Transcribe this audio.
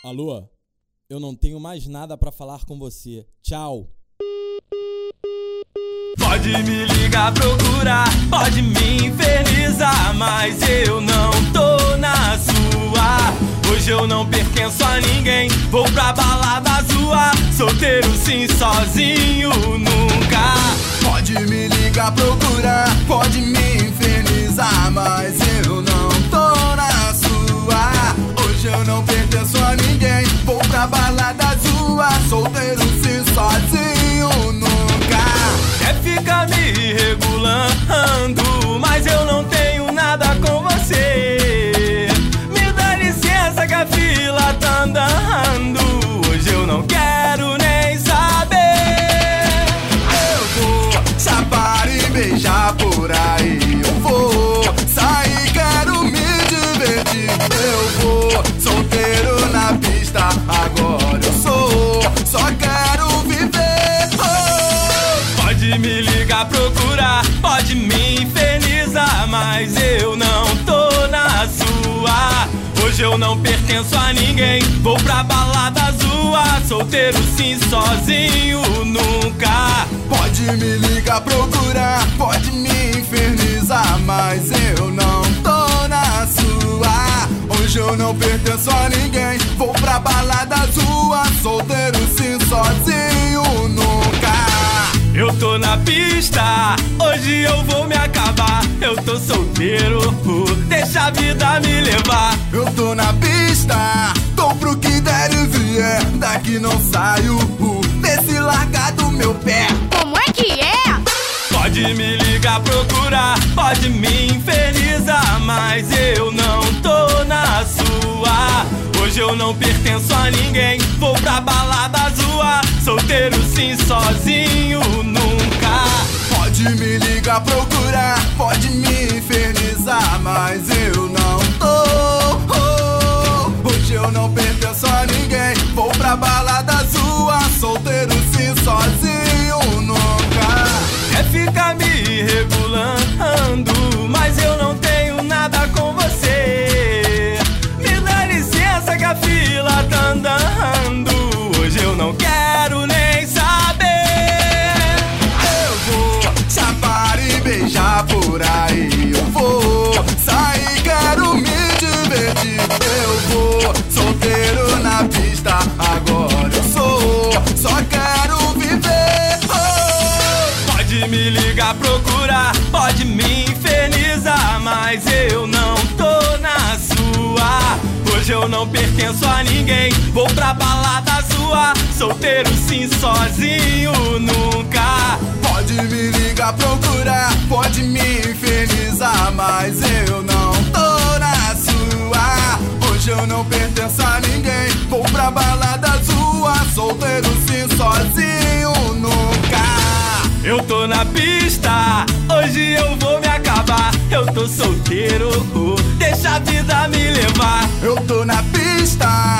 Alô? Eu não tenho mais nada pra falar com você. Tchau. Pode me ligar, procurar, pode me infernizar, mas eu não tô na sua. Hoje eu não pertenço a ninguém, vou pra balada zoar. Solteiro sim, sozinho nunca. Pode me ligar, procurar, pode me infernizar, mas eu não tô na sua. Hoje eu não pertenço a ninguém, vou pra balada zoar. Solteiro sim, sozinho nunca. Quer ficar me regulando, mas eu não tenho nada com você. Me dá licença que a fila tá andando. Hoje eu não quero nem saber. Eu vou chapar e beijar por aí. Eu vou sair, quero me divertir. Eu vou solteiro na pista, agora eu sou. Só quero viver. Pode me ligar, procurar, pode me infernizar, mas eu não tô na sua. Hoje eu não pertenço a ninguém, vou pra balada zoar. Solteiro sim, sozinho nunca. Pode me ligar, procurar, pode me infernizar, mas eu não tô na sua. Hoje eu não pertenço a ninguém, vou pra balada zoar. Solteiro sim, sozinho nunca. Eu tô na pista, hoje eu vou me acabar. Eu tô solteiro, deixa a vida me levar. Eu tô na pista, tô pro que der e vier. Daqui não saio, desse largar do meu pé. Como é que é? Pode me ligar, procurar, pode me infernizar, mas eu não tô na sua. Hoje eu não pertenço a ninguém, vou pra balada zoar. Solteiro sim, sozinho nunca. Pode me ligar, procurar, pode me infernizar, mas eu não tô. Hoje eu não pertenço a ninguém, vou pra balada zoar. Solteiro sim, sozinho nunca. Quer ficar me regulando, mas eu não tenho nada com você. Me dá licença que a fila tá andando. Hoje eu não quero nem saber. Eu vou chapar e beijar por aí. Eu vou sair, quero me divertir. Eu vou solteiro na pista, agora eu sou. Só quero viver. Pode me ligar, procurar, pode me infernizar, mas eu não tô na sua. Hoje eu não pertenço a ninguém, vou pra balada zoar. Solteiro sim, sozinho nunca. Pode me ligar, procurar, pode me infernizar, mas eu não tô na sua. Hoje eu não pertenço a ninguém, vou pra balada zoar. Solteiro sim, sozinho nunca. Eu tô na pista, hoje eu vou me acabar. Eu tô solteiro, deixa a vida me levar. Eu tô na pista,